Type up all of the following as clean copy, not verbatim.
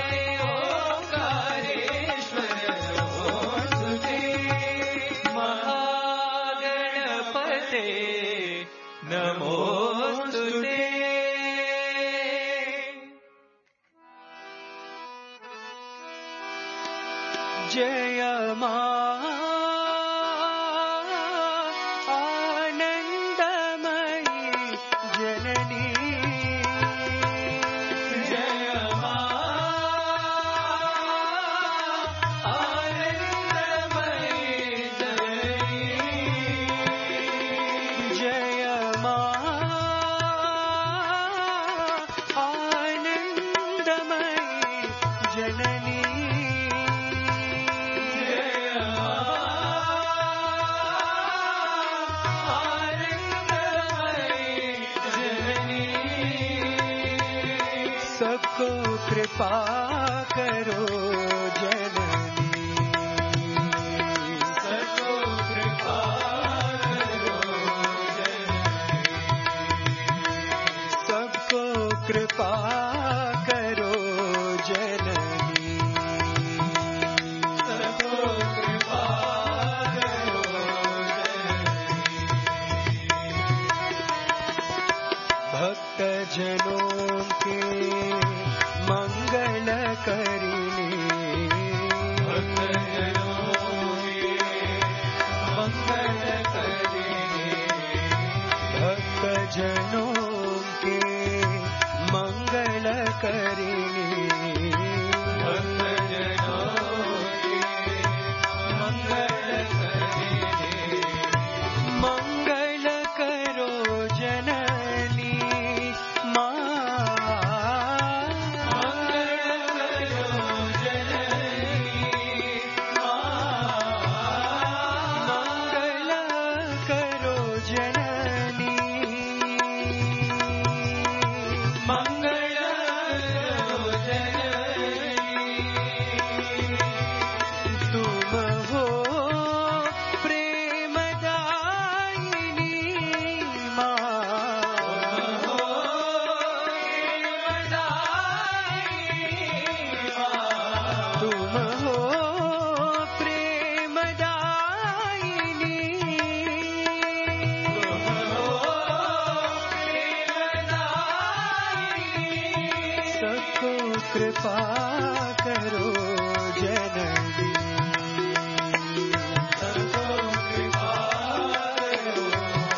जय मां आनंदमयी जननी, जय मां आनंदमयी जननी, जय मां आनंदमयी जननी, सबको कृपा करो जननी, सबको कृपा करो जननी, सबको कृपा करो जननी, सबको कृपा करो जननी, भक्त जनों के मंगल करिनी, भक्त जनों के मंगल करिनी, भक्त जनों के मंगल करिनी, भक्त जनों के मंगल करिनी, मंगल करो जननी कृपा करो जननी, सबको कृपा करो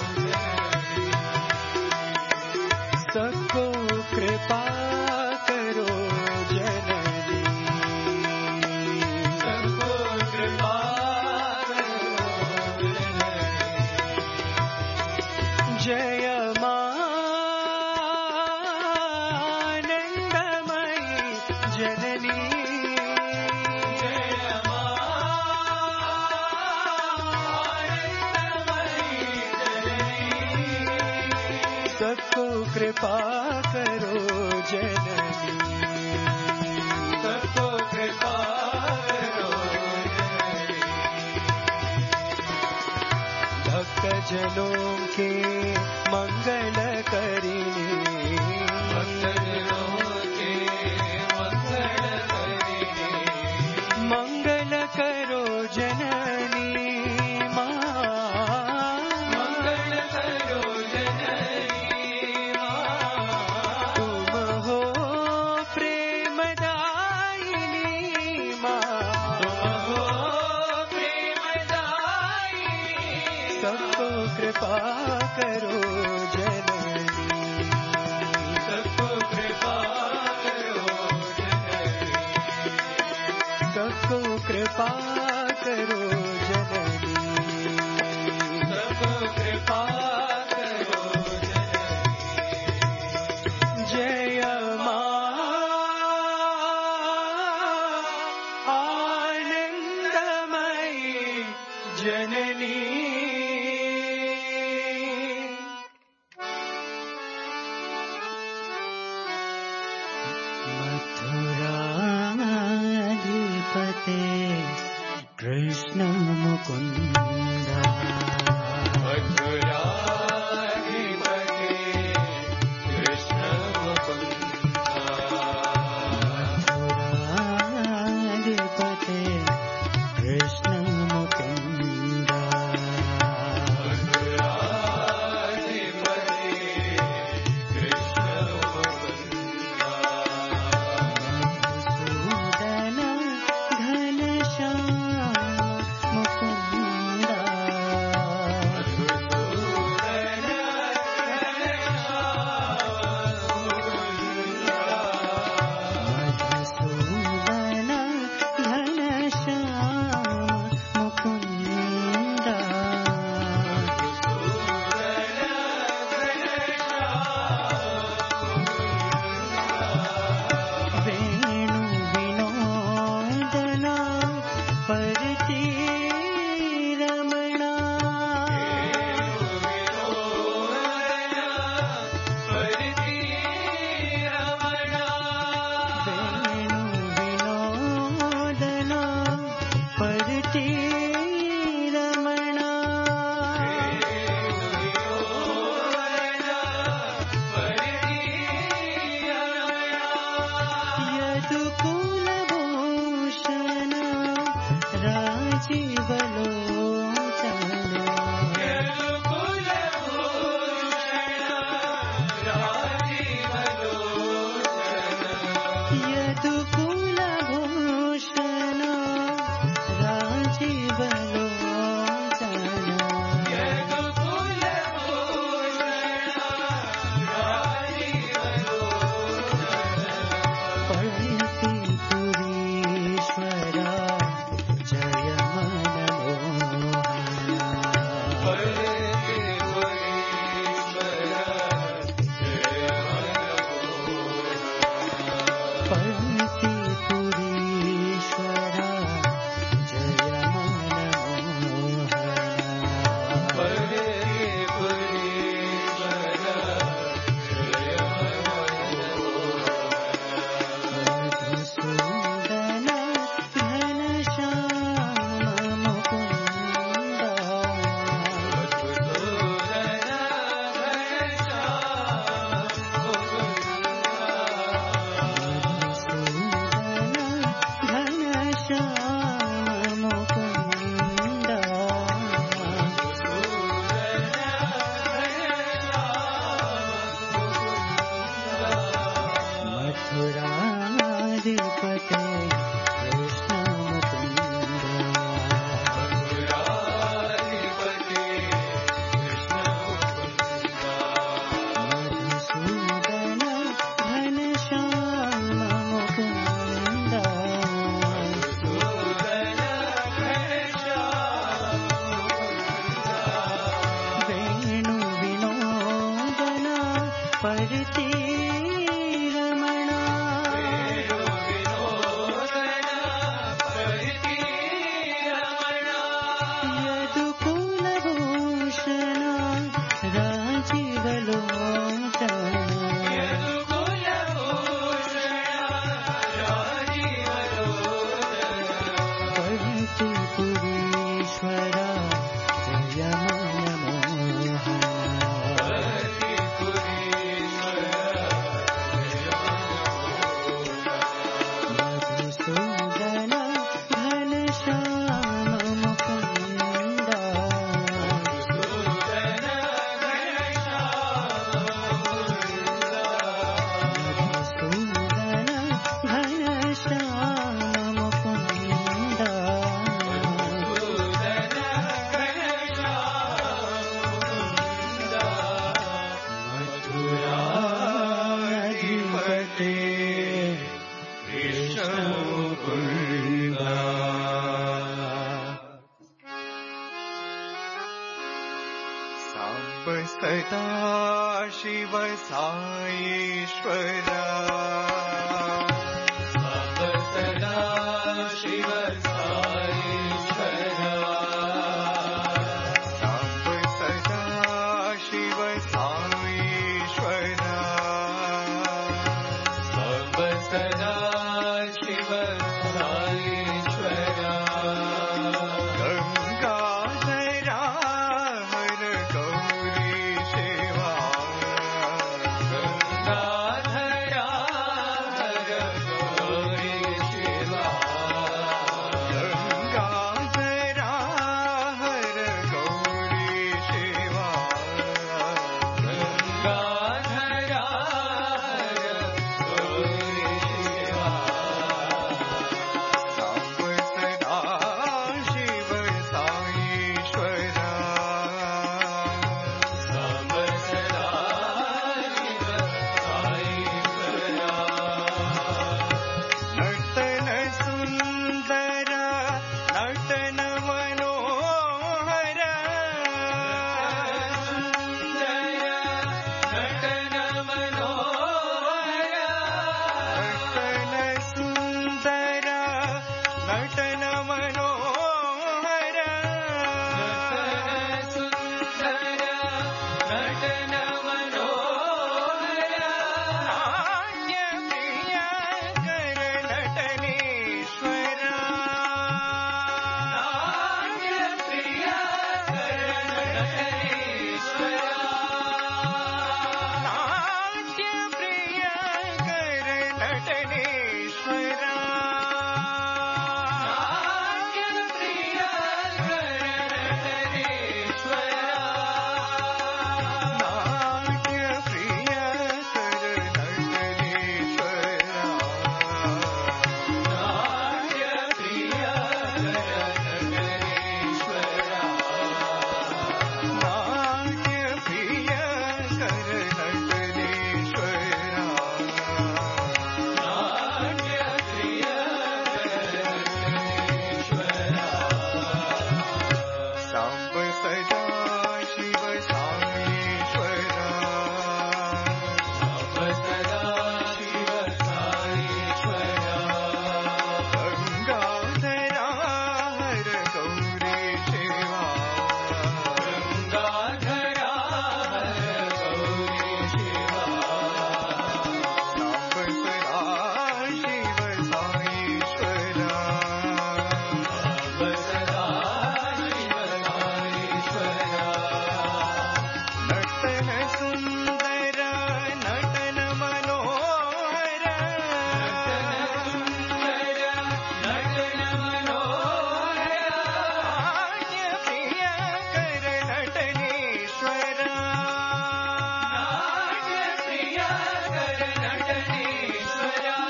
जननी, सबको कृपा करो जननी, सबको कृपा करो जननी, जय मां जननी, जय मां आनंदमयी जननी, सबको कृपा करो जननी, सबको कृपा करो जननी, भक्त जनों के मंगल करिनी, भक्त जनों के मंगल करो जननी मां, मंगल करो जननी मां, तुम हो प्रेमदायिनी मां, तुम हो प्रेमदायिनी, सबको कृपा करो जननी, सबको कृपा करो जननी, सबको कृपा करो जननी, सबको कृपा करो जननी, जय मां आनंदमयी जननी, मथुराधिपते कृष्ण मुकुंद, मथुराधिपते कृष्ण मुकुंद, मुकुन्द साम्ब सदा शिव साईश्वरा साम्ब सदा शिव साईश्वरा साम्ब सदा शिव साईश्वरा साम्ब सदा शिव साईश्वरा गंगाधरा हर गौरी शिवा गंगाधरा हर गौरी शिवा गंगाधरा हर गौरी शिवा गंगाधरा हर गौरी शिवा साम्ब सदा शिव साईश्वरा साम्ब सदा शिव साईश्वरा नटन सुंदर नटन मनोहर नटन मनोहर नटन सुंदर नटन मनोहर सुंदर नटन मनोहर नाट्य प्रिय कर नटनेश्वरा नाट्य प्रिय कर नटनेश्वरा नाट्य प्रिय कर नटनेश्वरा नाट्य प्रिय कर नटनेश्वरा नाट्य प्रिय कर नटनेश्वरा नाट्य प्रिय कर नटनेश्वरा नाट्य प्रिय कर नटनेश्वरा नाट्य प्रिय कर नटनेश्वरा साम्ब सदा शिव साईश्वरा साम्ब सदा शिव साईश्वरा गंगाधरा हर गौरी शिवा गंगाधरा हर गौरी शिवा साम्ब सदा शिव साईश्वरा साम्ब सदा शिव साईश्वरा नटन सुंदर नटन मनोहर सुंदर नटन मनोहर नाट्य प्रिय कर नटनेश्वरा नाट्य प्रिय कर नटनेश्वरा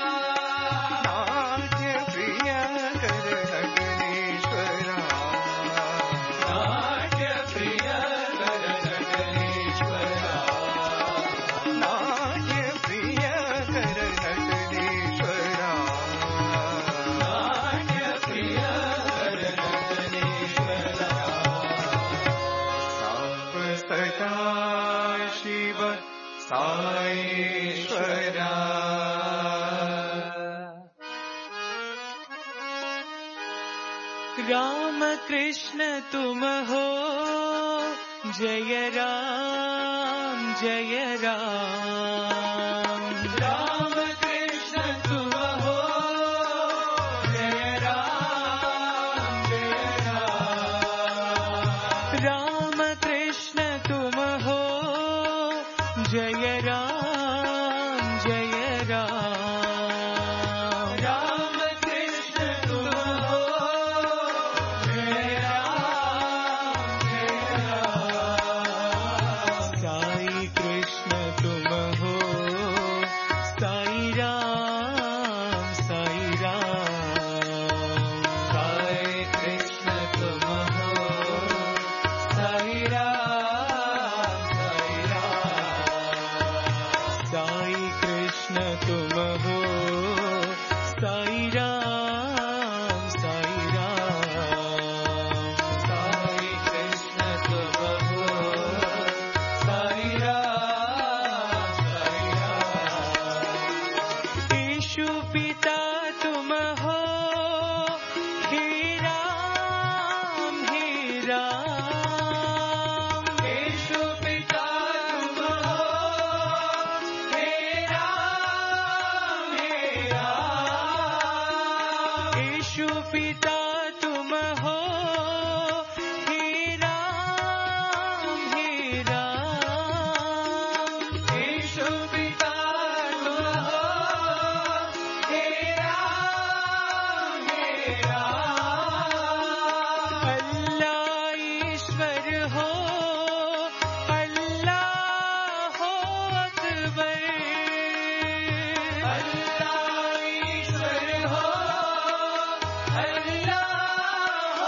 नाट्य प्रिय कर नटनेश्वरा नाट्य प्रिय कर नटनेश्वरा नाट्य प्रिय कर नटनेश्वरा नाट्य प्रिय कर नटनेश्वरा साम्ब सदा शिव साईश्वरा राम कृष्ण तुम हो जय राम जय राम राम कृष्ण तुम हो जय राम जय राम राम कृष्ण तुम हो जय राम जय राम राम कृष्ण तुम हो जय राम जय राम साई कृष्ण तुम हो केशु पिता तुम हो हे राम हे राम केशु पिता तुम हो हे राम हे राम अल्लाह ईश्वर हो अल्लाह हो अकबर अल्लाह ईश्वर हो अल्लाह हो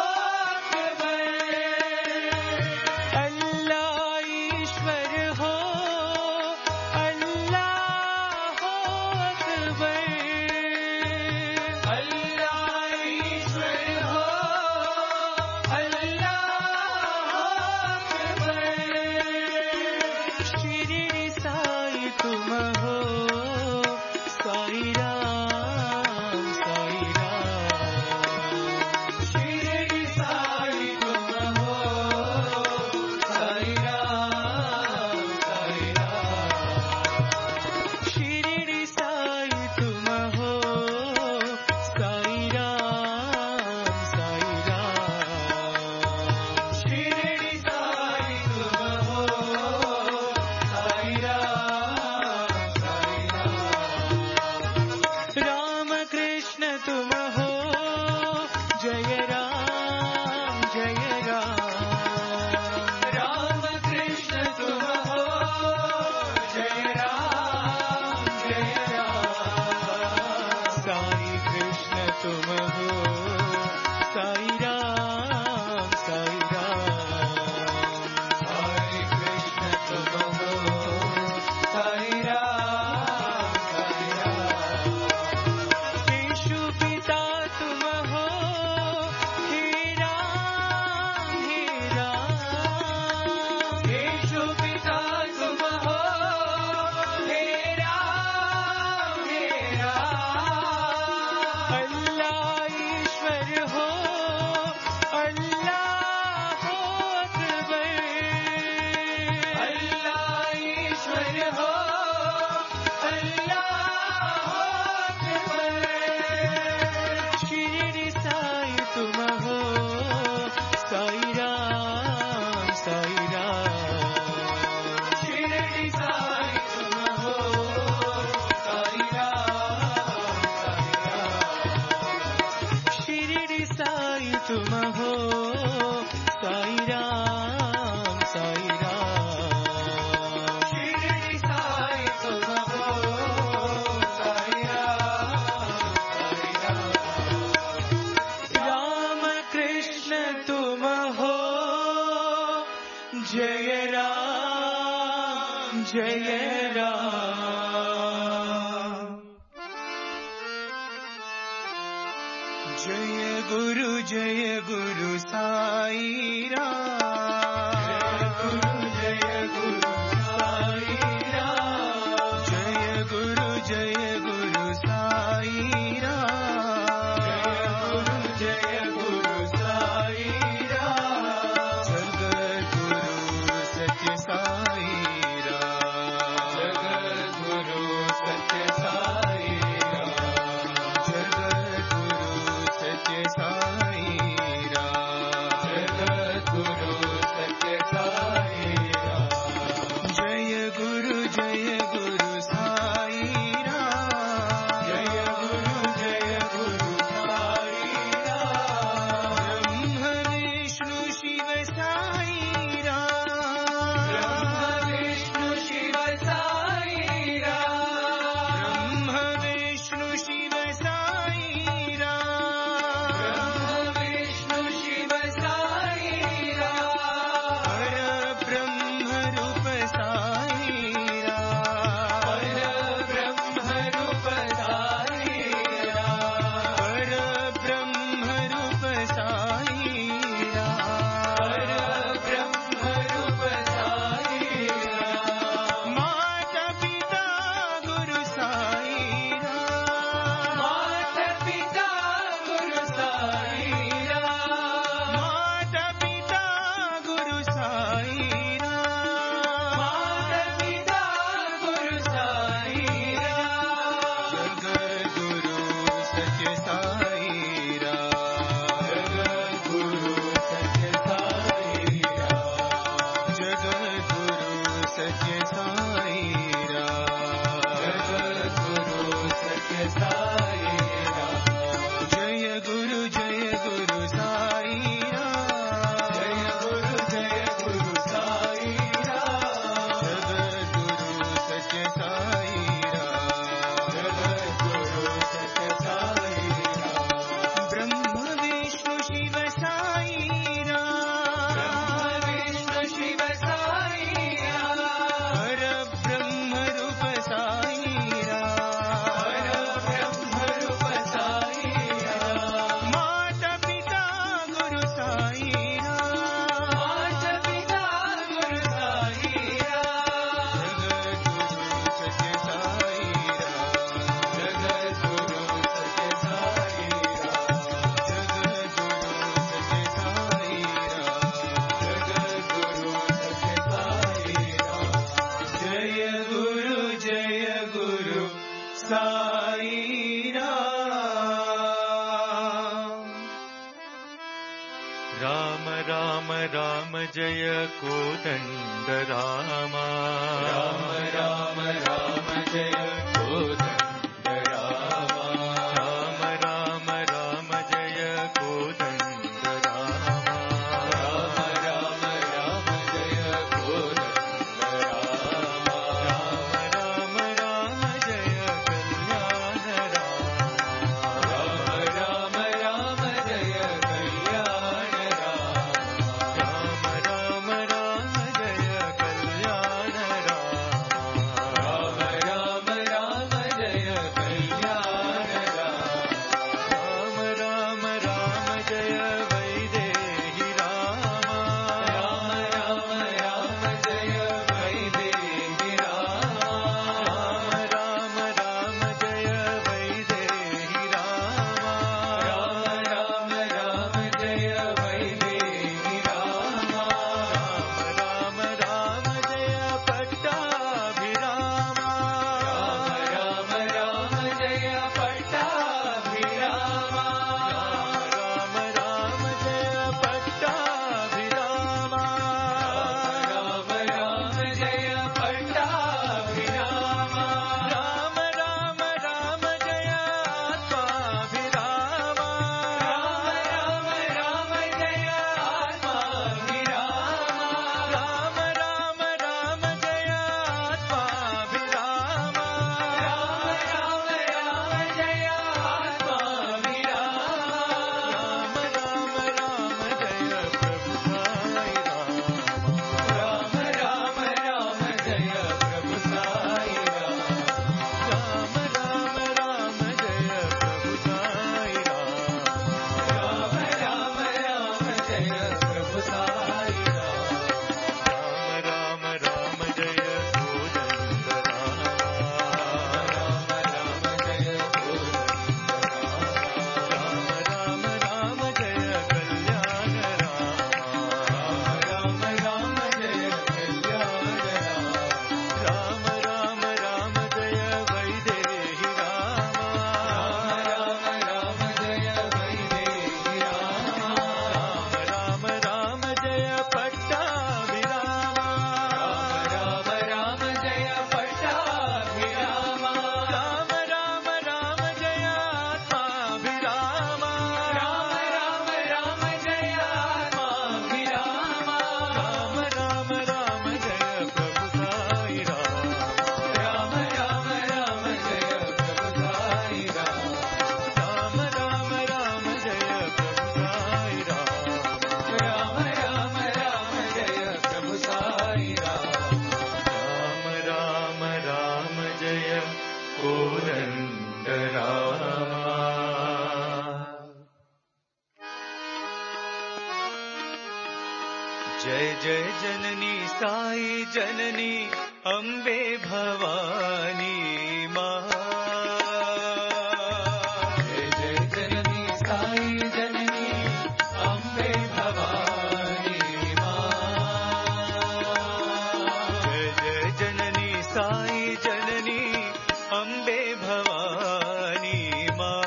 अकबर अल्लाह ईश्वर हो अल्लाह हो अकबर अल्लाह ईश्वर हो अल्लाह हो अकबर शिरडी साई तुम हो साई राम शिरडी साई तुम हो साई राम शिरडी साई तुम हो साई राम शिरडी साई तुम हो साई राम राम कृष्ण तुम हो जय राम राम कृष्ण तुम हो जय राम साई कृष्ण तुम हो साई राम साई कृष्ण तुम हो साई राम केशु पिता तुम हो हे राम केशु पिता तुम हो हे राम अल्लाह ईश्वर हो अल्लाह हो अकबर अल्लाह ईश्वर हो अल्लाह हो अकबर शिरडी साई तुम हो साई राम शिरडी साई तुम हो साई राम शिरडी साई तुम हो साई राम शिरडी साई तुम हो साई राम राम कृष्ण तुम हो जय राम जय गुरु साई राम जय गुरु साई राम जय गुरु साई राम जय गुरु साई राम जगद्गुरु सत्य साई राम जगद्गुरु सत्य साई राम जगद्गुरु सत्य साई राम जगद्गुरु सत्य साई राम राम राम राम जय कोदंड रामा राम राम राम जय कोदंड रामा राम राम राम जय कोदंड रामा राम राम राम जय कोदंड रामा राम राम जय कल्याण रामा राम राम जय कल्याण राम राम राम जय कल्याण राम राम राम जय कल्याण राम राम राम जय वैदेही राम राम राम राम जय वैदेही राम राम राम जय वैदेही राम राम राम राम जय वैदेही राम राम राम जय पट्टाभिराम राम राम जय पट्टाभिराम राम राम जय पट्टाभिराम राम राम जय पट्टाभिराम राम राम राम जय आत्माभिराम राम राम जय आत्माभिराम राम राम राम जय आत्माभिराम राम राम राम जय आत्माभिराम राम राम राम जय प्रभु साई राम राम राम राम जय प्रभु साई राम राम राम राम जय प्रभु साई राम राम राम राम जय प्रभु साई राम राम राम जय कोदंड राम राम राम जय कोदंड राम राम राम जय कल्याण राम राम राम जय कल्याण राम राम राम जय वैदेही राम राम राम जय वैदेही राम राम राम जय पट्टाभिराम राम राम जय पट्टाभिराम राम राम राम जय आत्माभिराम राम राम राम जय आत्माभिराम राम राम राम जय प्रभु साई राम राम राम राम जय प्रभु साई राम राम राम राम जय प्रभु साई राम राम राम राम जय प्रभु साई राम राम राम राम जय कोदंड रामा जय जय जननी साई जननी अम्बे भवानी माँ जय जय जननी साई जननी अम्बे भवानी माँ जय जय जननी साई जननी अम्बे भवानी माँ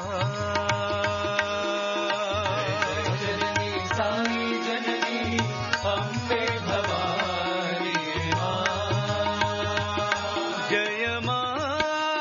जय जननी साई जननी अम्बे भवानी माँ जय माँ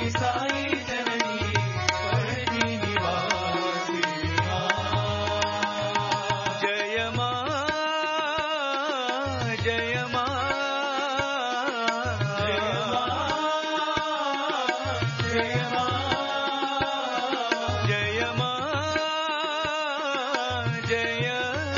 साई जननी परति निवासिनी जय मां जय मां जय मां जय मां जय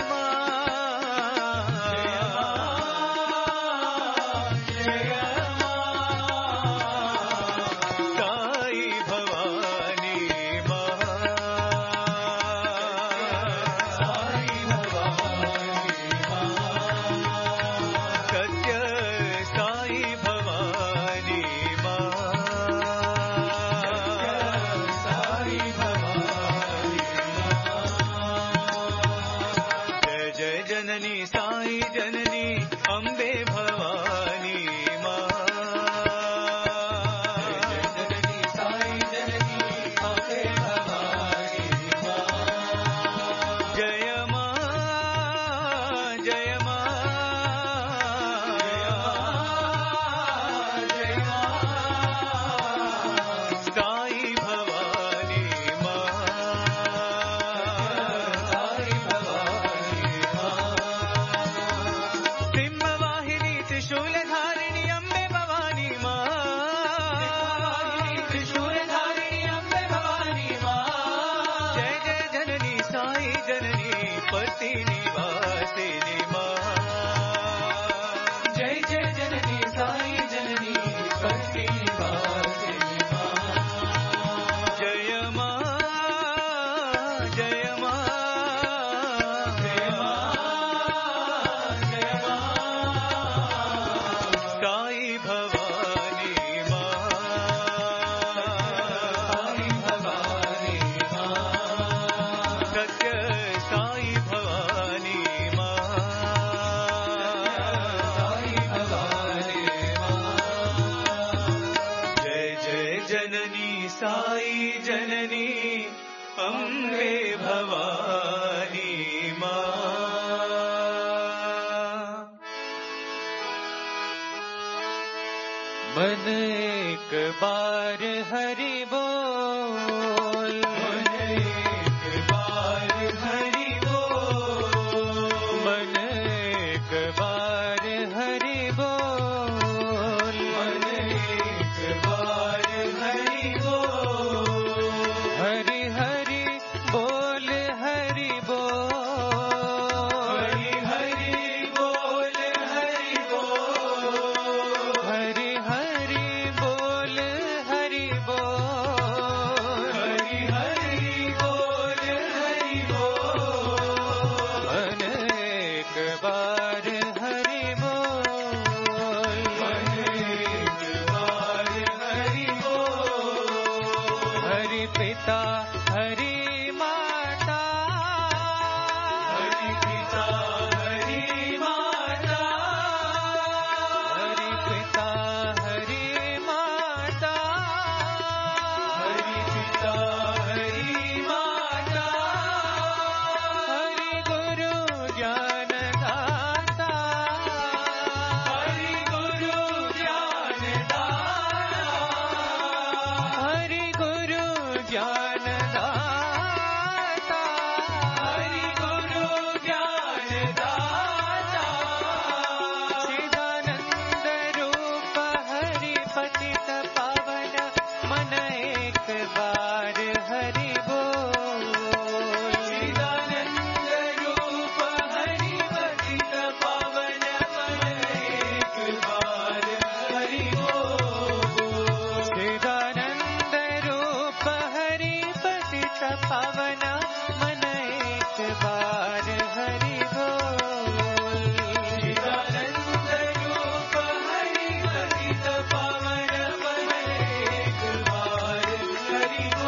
जननी साई जननी अम्बे भवानी मां जननी साई जननी अम्बे भवानी मां जय मां जय मां जय मां साई भवानी मां साई भवानी सिंहवाहिनी त्रिशूलधारिणी अम्बे भवानी मां त्रिशूलधारिणी अम्बे भवानी मां जय जय जननी साई जननी पति निवासिनी मां जय जय जननी साई जननी परति निवासिनी मां जय मां जय मां जय मां जय मां साई भवानी मां साई भवानी मां सत्य साई भवानी मां साई भवानी मां जय जय जननी साई जननी अम्बे भवानी मां मन एक बार हरि बोल मन एक बार हरि बोल मन एक बार हरि बोल मन एक बार हरि बोल हरि हरि बोल हरि बोल हरि हरि बोल हरि बोल हरि हरि बोल हरि बोल हरि हरि बोल हरि बोल मन एक बार हरि बोल मन एक बार हरि बोल हरि पिता हरि माता हरि पिता हरि माता हरि पिता हरि माता हरि पिता हरि माता हरि गुरु ज्ञान दाता हरि गुरु ज्ञान दाता हरि गुरु ज्ञान दाता हरि गुरु ज्ञान दाता चिदानंद रूप हरि पतित पावन मन एक बार हरि बोल चिदानंद रूप हरि पतित पावन मन एक बार हरि बोल चिदानंद रूप हरि पतित पावन मन एक बार हरि बोल चिदानंद रूप हरि पतित पावन मन एक बार हरि बोल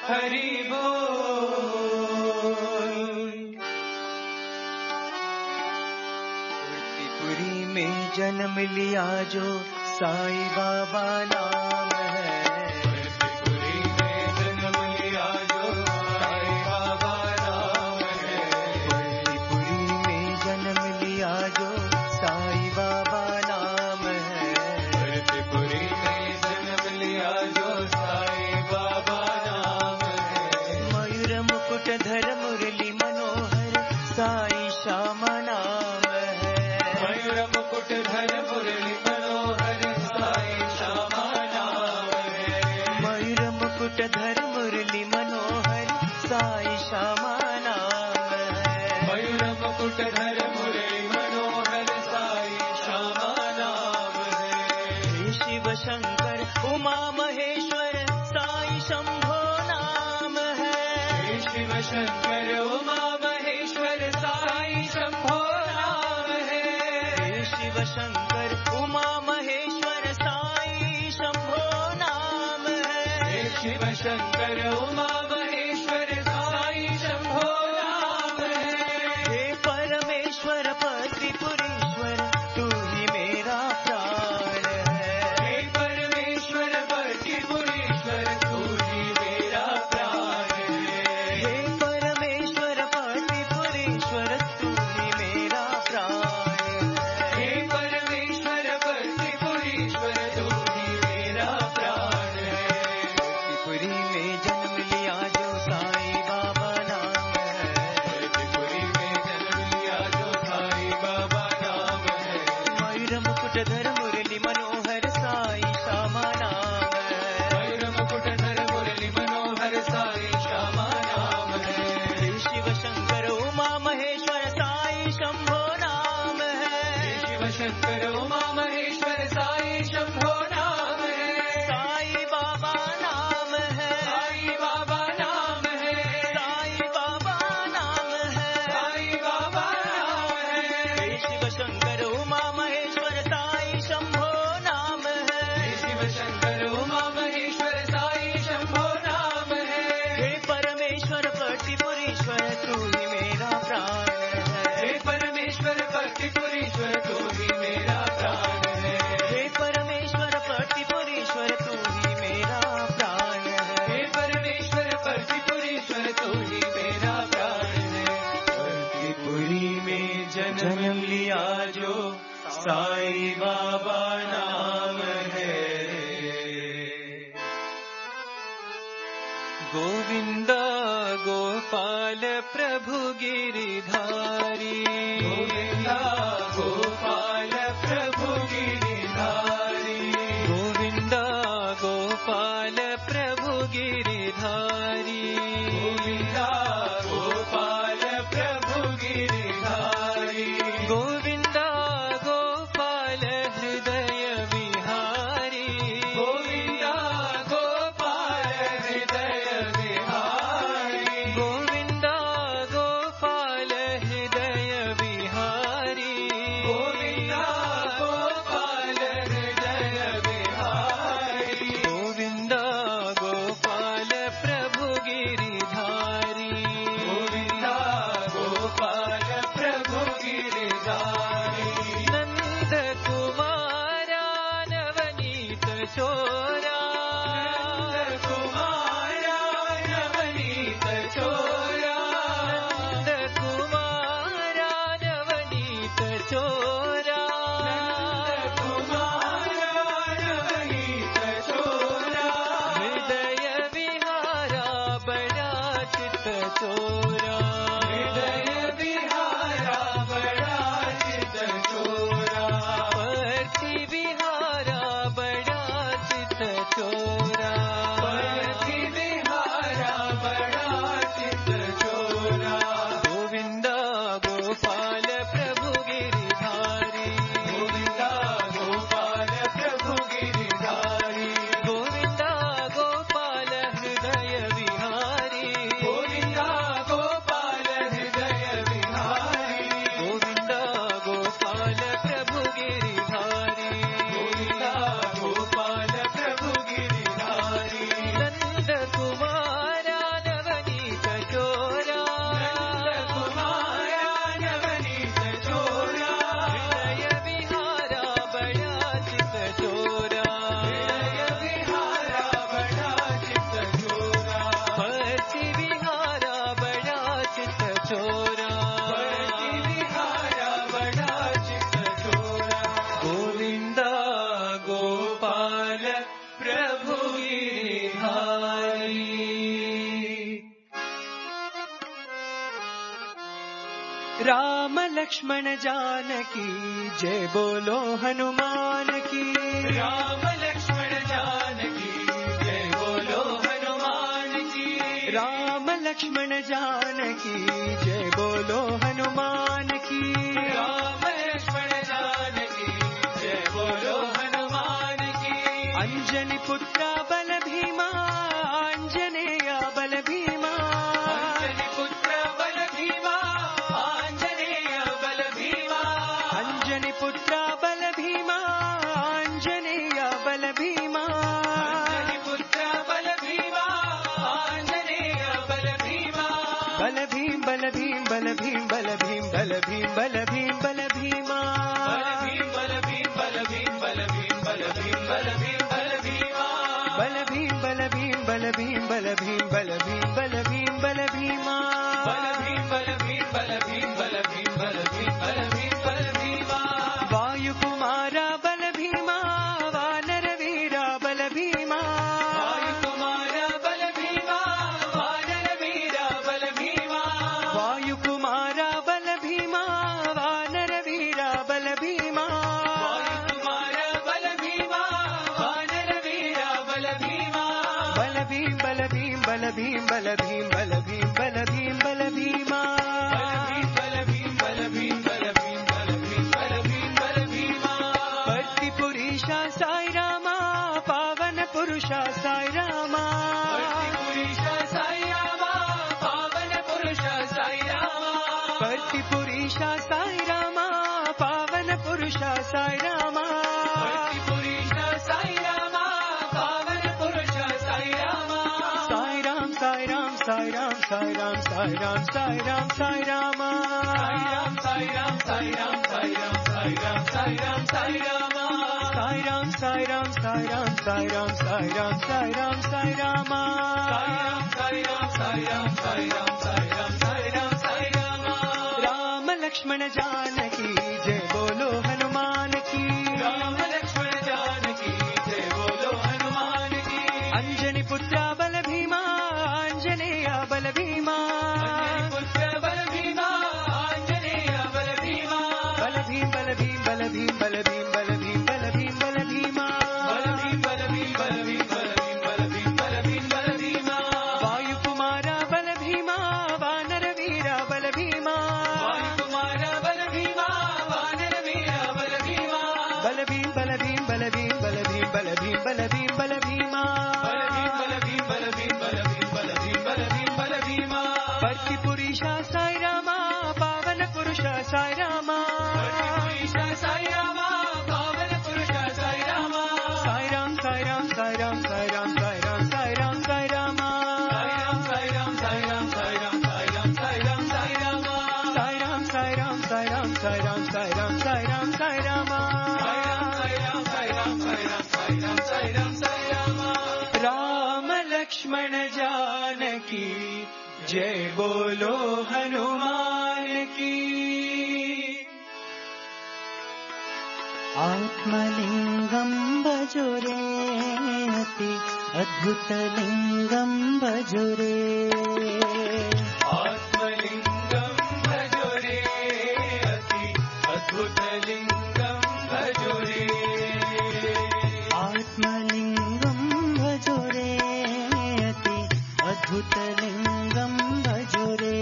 हरि बोल। पुरी में जन्म लिया जो साईं बाबा नाम है। पुरी में जन्म लिया जो साईं बाबा नाम है। पुरी में जन्म लिया जो साईं बाबा नाम है। पुरी में जन्म लिया जो साईं बाबा नाम है। मयूर मुकुट धर मुरली मनोहर साईं श्यामा नाम है। मयूर मुकुट धर मुरली मनोहर साईं श्यामा नाम है। मयूर मुकुट धर मुरली मनोहर साईं श्यामा नाम है। मयूर मुकुट धर मुरली मनोहर साईं श्यामा नाम है। हे शिव शंकर उमा महेश्वर साईं शंभो नाम है। हे शिव शंकर उमा महेश्वर साईं शंभो नाम है। हे शिव शंकर उमा महेश्वर साईं शंभो नाम है। हे शिव शंकर उमा महेश्वर साईं शंभो नाम है। हे परमेश्वर पत्रिपुरीश्वर तू ही मेरा प्राण है। हे परमेश्वर पतिपुरीश्वर तू ही मेरा प्राण है। हे परमेश्वर पत्रिपुरीश्वर तू ही मेरा प्राण है। हे परमेश्वर पतिपुरीश्वर तू ही मेरा प्राण है। पुरी में जन्म लिया जो साईं बाबा नाम है। पुरी में जन्म लिया जो साईं बाबा नाम है। मयूर मुकुट धर मुरली मनोहर साईं श्यामा नाम है। मयूर मुकुट धर मुरली मनोहर साईं श्यामा नाम है। हे शिव शंकर उमा महेश्वर साईं शंभो नाम है। हे शिव शंकर उमा महेश्वर साईं शंभो नाम है। साईं बाबा नाम है। साईं बाबा नाम है। साईं बाबा नाम है। साईं बाबा नाम है। हे शिव शंकर उमा महेश्वर साईं शंभो नाम है। हे शिव शंकर उमा महेश्वर साईं शंभो नाम है। हे परमेश्वर पतिपुरीश्वर तू ही मेरा प्राण है। हे परमेश्वर पतिपुरीश्वर तू ही मेरा प्राण है। हे परमेश्वर पतिपुरीश्वर तू ही मेरा प्राण है। हे परमेश्वर पतिपुरीश्वर तू ही मेरा प्राण है। पतिपुरी में जन्म लिया जो साईं बाबा नाम है। गोविंद गोपाल प्रभु गिरिधारी। गोविंदा गोपाल प्रभु गिरिधारी। गोविंद गोपाल प्रभु गिरिधारी। गोविंदा गोपाल प्रभु गिरिधारी। गोविंद गोपाल हृदय विहारी। गोविंदा गोपाल हृदय विहारी। गोविंद गोपाल हृदय विहारी। गोविंदा गोपाल हृदय विहारी। गोविंद गोपाल प्रभु गिरिधारी। गोविंदा गोपाल प्रभु गिरिधारी। नंद कुमारा नवनीत चोरा। नंद कुमारा नवनीत चोरा। नंद कुमारा नवनीत चोरा। नंद कुमारा नवनीत चोरा। हृदय विहारा बड़ा चित चोरा। हृदय विहारा बड़ा चित चोरा। परति विहारा बड़ा चित चोरा। परति विहारा बड़ा चित चोरा। गोविंद गोपाल प्रभु गिरिधारी। गोविंदा गोपाल प्रभु गिरिधारी। गोविंद गोपाल हृदय विहारी। गोविंदा गोपाल राम लक्ष्मण जानकी जय बोलो हनुमान की। राम लक्ष्मण जानकी जय बोलो हनुमान की। राम लक्ष्मण जानकी जय बोलो हनुमान की। राम लक्ष्मण जानकी जय बोलो हनुमान की। अंजनी पुत्र बल भीमा आंजनेय बल भीमा। अंजनी पुत्र बल भीमा आंजनेय बल भीमा। अंजनी पुत्र बल भीमा आंजनेय बल भीमा। अंजनी पुत्र बल भीमा आंजनेय बल भीमा। बल भीम बल भीम बल भीम बल भीम बल भीम बल भीम बल भीमा। बल भीम बल भीम बल भीम बल भीम बल भीम बल भीम बल भीमा। बल भीम बल भीम बल भीम बल भीम बल भीम बल भीम बल भीमा। बल भीम बल भीम बल भीम बल भीम बल भीम बल भीम बल भीमा। वायु कुमारा बल भीमा वानर वीरा बल भीमा। वायु कुमारा बल भीमा वानर वीरा बल भीमा। वायु कुमारा बल भीमा वानर वीरा बल भीमा। वायु कुमारा बल भीमा वानर वीरा बल भीमा। बल भीम बल भीम बल भीम बल भीम बल भीम बल भीम बल भीमा। बल भीम बल भीम बल भीम बल भीम बल भीम बल भीमा। भक्ति पुरुषा साई रामा पावन पुरुषा साई रामा। पुरुषा साई रामा पावन पुरुषा साई रामा। भक्ति पुरुषा साई रामा पावन पुरुषा साई रामा। पुरुषा साई रामा पावन पुरुषा साई रामा। साई राम साई राम साई राम साई राम साई राम साई राम साई रामा। साई राम साई राम साई राम साई राम साई राम साई रामा। साई राम साई राम साई राम साई राम साई राम साई राम साई रामा। साई राम साई राम साई राम साई राम साई राम साई रामा। राम लक्ष्मण जानकी जय बोलो हनुमान की। राम लक्ष्मण जानकी जय बोलो हनुमान की। अंजनी पुत्र बल भीमा आंजनेय बल भीमा। पुत्र बल भीमा आंजनेय बल भीमा। बल भीम बल भीम बल भीम बल भीम बल भीम बल भीम बल भीमा। बल भीम बल भीम बल भीम बल भीम बल भीम बल भीम बल भीमा। वायु कुमारा बल भीमा वानर वीरा बल भीमा। वायु कुमारा बल भीमा वानर वीरा बल भीमा। बल भीम बल भीम बल भीम बल भीम बल भीम बल भीम बल भीमा। बल भीम बल भीम बल भीम बल भीम बल भीम बल भीम बल भीमा। भक्ति पुरुषा साई रामा पावन पुरुषा साई रामा। पुरुषा साई रामा पावन पुरुषा साई रामा। साई राम साई राम साई राम साई राम साई राम साई राम साई रामा। साई राम साई राम साई राम साई राम साई राम साई राम साई रामा। साई राम साई राम साई राम साई राम साई राम साई राम साई रामा। साई राम साई राम साई राम साई राम साई राम साई रामा। राम लक्ष्मण जानकी जय बोलो हनुमान की। आत्मलिंगम भजुरे अति अद्भुत लिंगम भजुरे। आत्मलिंगं भजुरे अति अद्भुत लिंगं भजुरे। आत्मलिंगम भजुरे अति अद्भुत लिंगम भजुरे।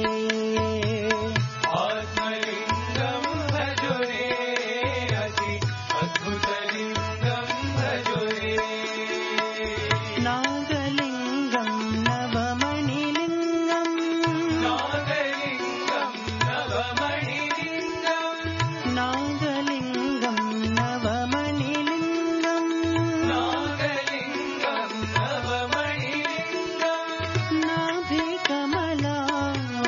आत्मलिंगं भजुरे अति अद्भुत लिंगं भजुरे। नागलिंगम नवमणिलिंगम। नागलिंगं नवमणिलिंगं। नागलिंगम नवमणिलिंगम। नागलिंगं नवमणिलिंगं। नाभिकमला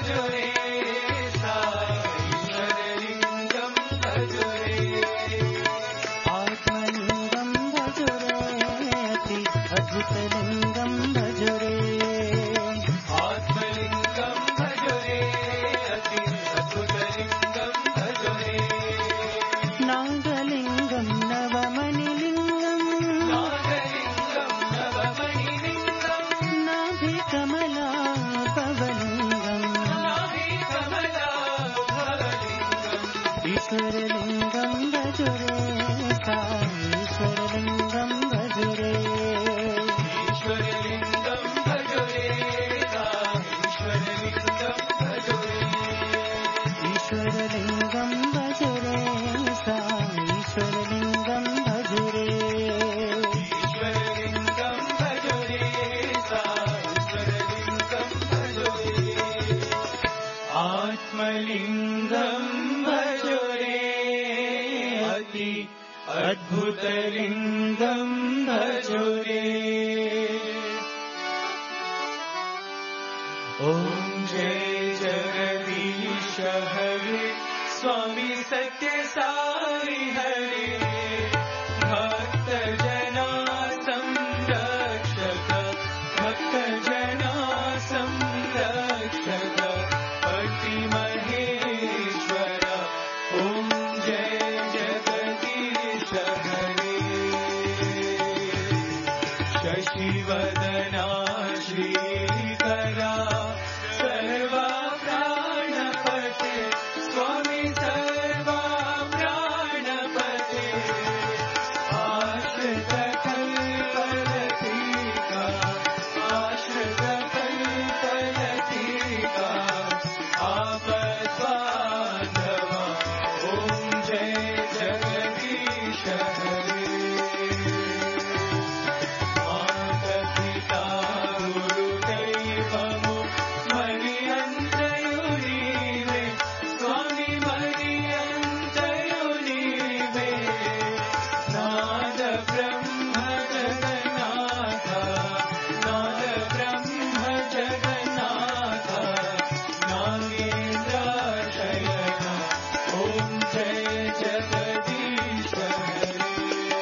भजो रे सा ईश्वरलिङ्गं भजो रे आत्मलिङ्गं भजो रे अति अद्भुतलिङ्गं भजो रे आत्मलिङ्गं भजो रे अति अद्भुतलिङ्गं भजो रे नागलिङ्गं नवमणिलिङ्गं नागलिङ्गं नवमणिलिङ्गं नाभिकमलाभवलिङ्गं नाभिकमलाभवलिङ्गम् ईश्वरलिङ्गं भजो रे सा ईश्वरलिङ्गं भजो रे ईश्वरलिङ्गं भजो रे सा ईश्वरलिङ्गं भजो रे ईश्वरलिङ्गं भजो रे सा ईश्वरलिङ्गं भजो रे ईश्वरलिङ्गं भजो रे सा ईश्वरलिङ्गं भजो रे आत्मलिङ्गं भजो रे अति अद्भुतलिङ्गं भजो रे ॐ जय जगदीश हरे स्वामी सत्य साई हरे भक्त जना संरक्षक भक्त जना संरक्षक पति महेश्वर ॐ जय जगदीश हरे शशिवदना श्रीकरा सर्वा प्राणपते स्वामी सर्वा प्राणपते आश्रित कल्पलतिका आश्रित कल्पलतिका आपद्बान्धवा ॐ जय जगदीश हरे माता-पिता गुरुदैवमो मणियन्तयुनीवे स्वामी मणियन्तयुनीवे नाद ब्रह्म जगन्नाथ नाद ब्रह्म जगन्नाथ नागेन्द्र शयन ॐ जय जगदीश हरे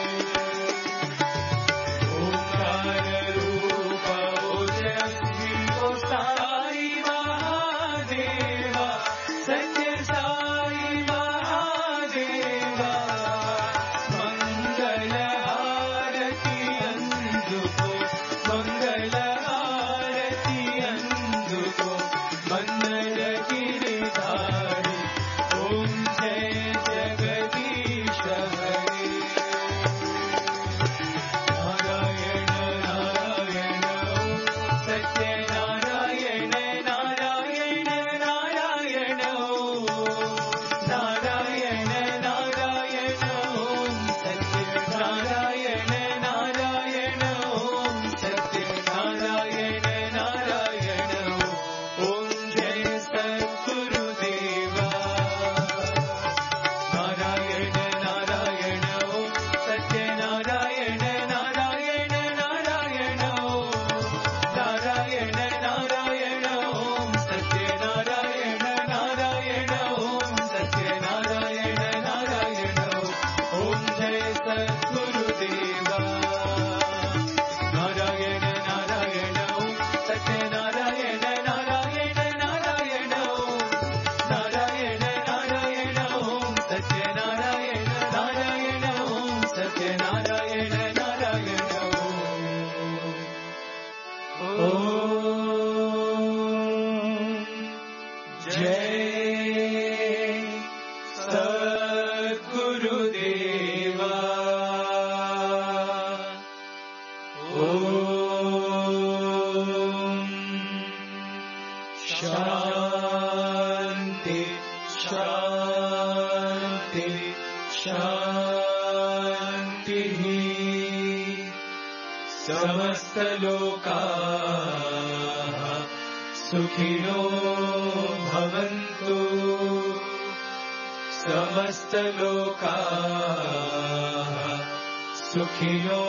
ओंकार रूप ओजस्वी ओ साई महादेवा सत्य साई महादेवा मंगल हारति अंजुको मंगल हारति अंजुको मंगल गिरिधारी ओम जय जगदीश हरे नारायण नारायण सत्य नारायण नारायण नारायण नारायण नारायण सत्य नारायण नारायण सत्य नारायण नारायण ओम जय सद्गुरुदेवा नारायण नारायण सत्य नारायण नारायण नारायण नारायण नारायण सत्य नारायण नारायण सत्य नारायण नारायण ओम जय सद्गुरुदेवा नारायण नारायण सत्य नारायण नारायण नारायण नारायण नारायण सत्य नारायण नारायण सत्य नारायण नारायण ओम जय सद्गुरुदेवा ओम शांति शांति शांति समस्तलोकाः सुखिनो भवन्तु समस्तलोकाः सुखिनो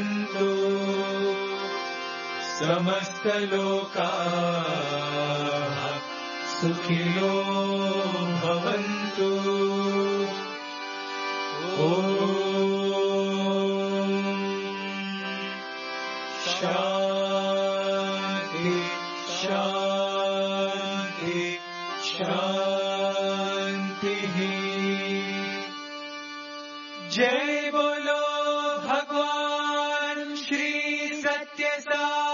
भवन्तु समस्तलोकाः सुखिनो भवन्तु। ओम शांति शांति शांति। जय बोलो भगवान श्री सत्य साई।